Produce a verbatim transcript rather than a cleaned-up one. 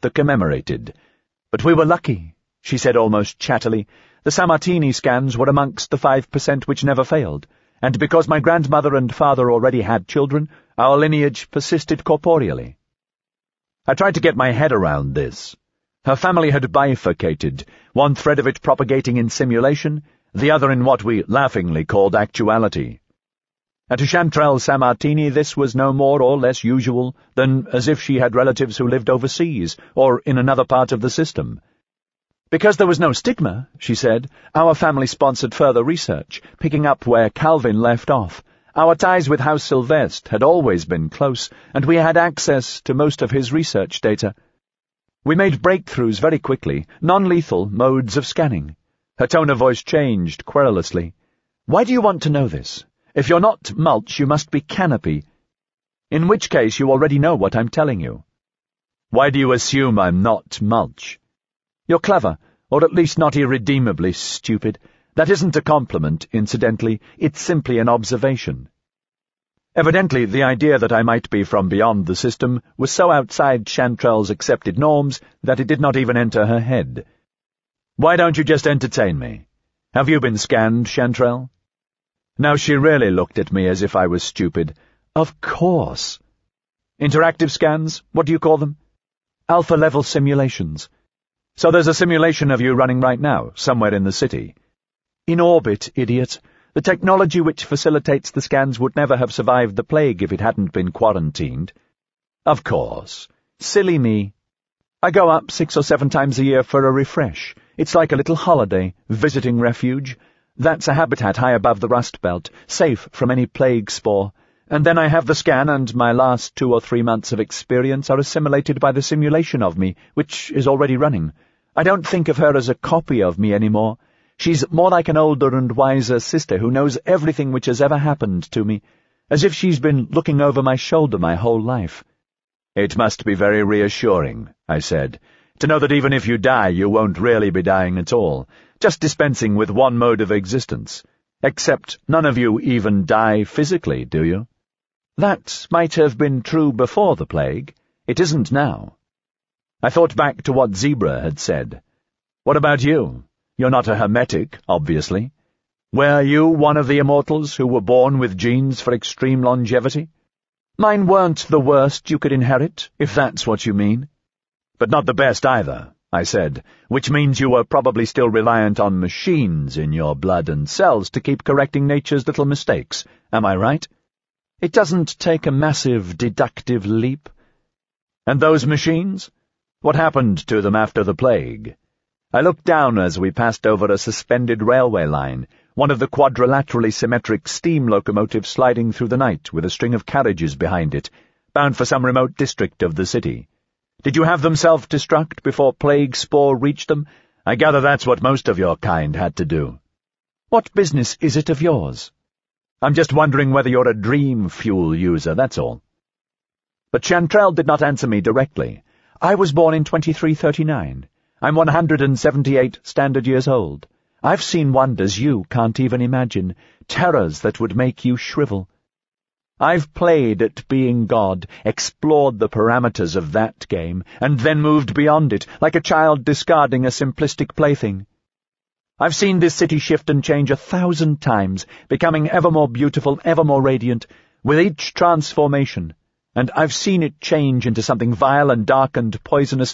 that commemorated. But we were lucky, she said almost chattily. The Sammartini scans were amongst the five percent which never failed, and because my grandmother and father already had children, our lineage persisted corporeally. I tried to get my head around this. Her family had bifurcated, one thread of it propagating in simulation, the other in what we laughingly called actuality. And to Chantrelle Sammartini this was no more or less usual than as if she had relatives who lived overseas, or in another part of the system. Because there was no stigma, she said, our family sponsored further research, picking up where Calvin left off. Our ties with House Sylvestre had always been close, and we had access to most of his research data. We made breakthroughs very quickly, non-lethal modes of scanning. Her tone of voice changed querulously. Why do you want to know this? If you're not Mulch, you must be Canopy. In which case you already know what I'm telling you. Why do you assume I'm not Mulch? You're clever, or at least not irredeemably stupid. That isn't a compliment, incidentally. It's simply an observation. Evidently, the idea that I might be from beyond the system was so outside Chantrelle's accepted norms that it did not even enter her head. Why don't you just entertain me? Have you been scanned, Chantrelle? Now she really looked at me as if I was stupid. Of course. Interactive scans, what do you call them? Alpha-level simulations. So there's a simulation of you running right now, somewhere in the city. In orbit, idiot. The technology which facilitates the scans would never have survived the plague if it hadn't been quarantined. Of course. Silly me. I go up six or seven times a year for a refresh. It's like a little holiday, visiting refuge. That's a habitat high above the Rust Belt, safe from any plague spore. And then I have the scan, and my last two or three months of experience are assimilated by the simulation of me, which is already running. I don't think of her as a copy of me anymore. She's more like an older and wiser sister who knows everything which has ever happened to me, as if she's been looking over my shoulder my whole life. It must be very reassuring, I said, to know that even if you die, you won't really be dying at all, just dispensing with one mode of existence. Except none of you even die physically, do you? That might have been true before the plague. It isn't now. I thought back to what Zebra had said. What about you? You're not a hermetic, obviously. Were you one of the immortals who were born with genes for extreme longevity? Mine weren't the worst you could inherit, if that's what you mean. But not the best either, I said, which means you were probably still reliant on machines in your blood and cells to keep correcting nature's little mistakes. Am I right? It doesn't take a massive deductive leap. And those machines? What happened to them after the plague? I looked down as we passed over a suspended railway line, one of the quadrilaterally symmetric steam locomotives sliding through the night with a string of carriages behind it, bound for some remote district of the city. Did you have them self-destruct before plague spore reached them? I gather that's what most of your kind had to do. What business is it of yours? I'm just wondering whether you're a dream fuel user, that's all. But Chantrelle did not answer me directly. I was born in twenty-three thirty-nine. I'm one hundred seventy-eight standard years old. I've seen wonders you can't even imagine, terrors that would make you shrivel. I've played at being God, explored the parameters of that game, and then moved beyond it, like a child discarding a simplistic plaything. I've seen this city shift and change a thousand times, becoming ever more beautiful, ever more radiant, with each transformation, and I've seen it change into something vile and dark and poisonous